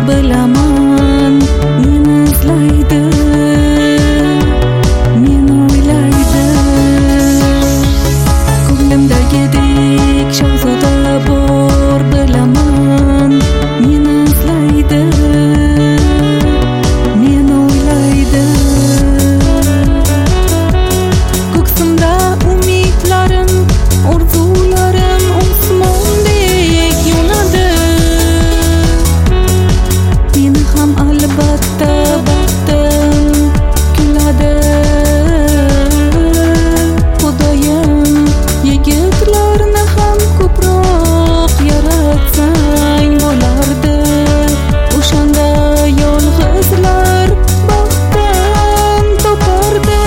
bilaman, meni izlaydi, meni o'ylaydi. Ko'nglimdagidek shahzoda bor bilaman, meni izlaydi, meni o'ylaydi. Ko'ksimda umidlarim, orzularim osmondek yonadi. Meni ham albatta baxtim kuladi. Xudoyim, yigitlarni ham ko'proq yaratsang bo'lardi. O'shanda yolg'izlar baxtdan topardi.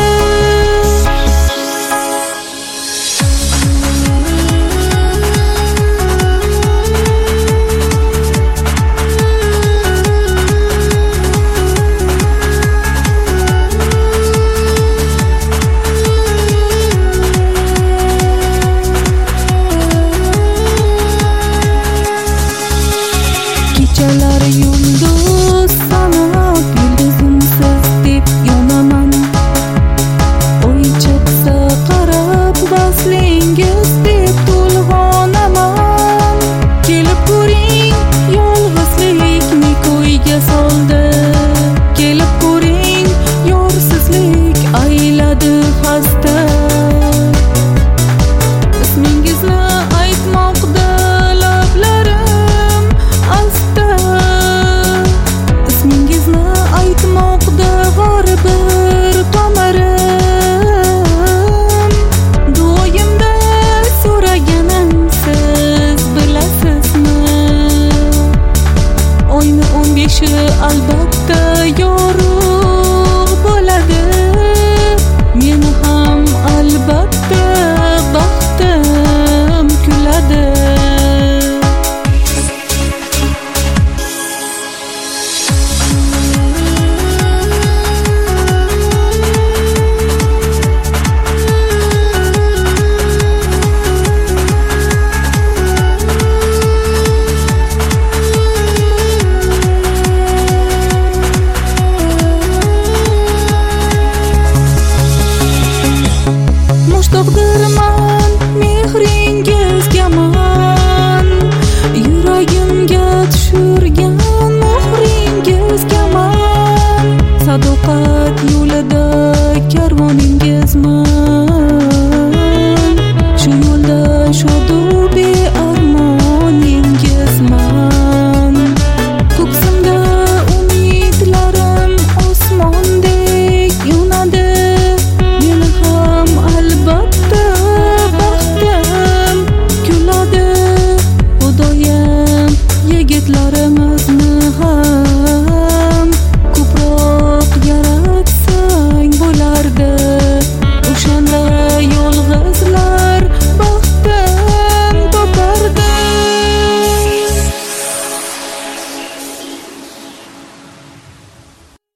Kechalar yulduz sanab, yulduzimsiz deb yonaman. Oy chiqsa qarab, vaslingiz deb to'lg'onaman. Kelib ko'ring, yolg'izlikni ko'yga soldi. Kelib ko'ring, yorsizlik ayladi xasta. Ismingizni aytmoqda lablarim asta. Ismingizni aytmoqda bir tomirim. Duoyimda so'raganim siz bilasizmi? Oyni 15i albatta yor